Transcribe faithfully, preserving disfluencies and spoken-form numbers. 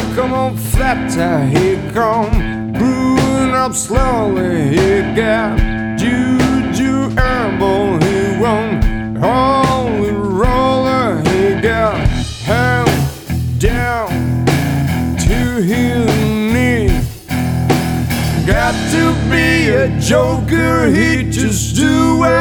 come on flatter, he come brewing up slowly. He got juju herbal, he won holy roller. He got held down to his knee. Got to be a joker, he just do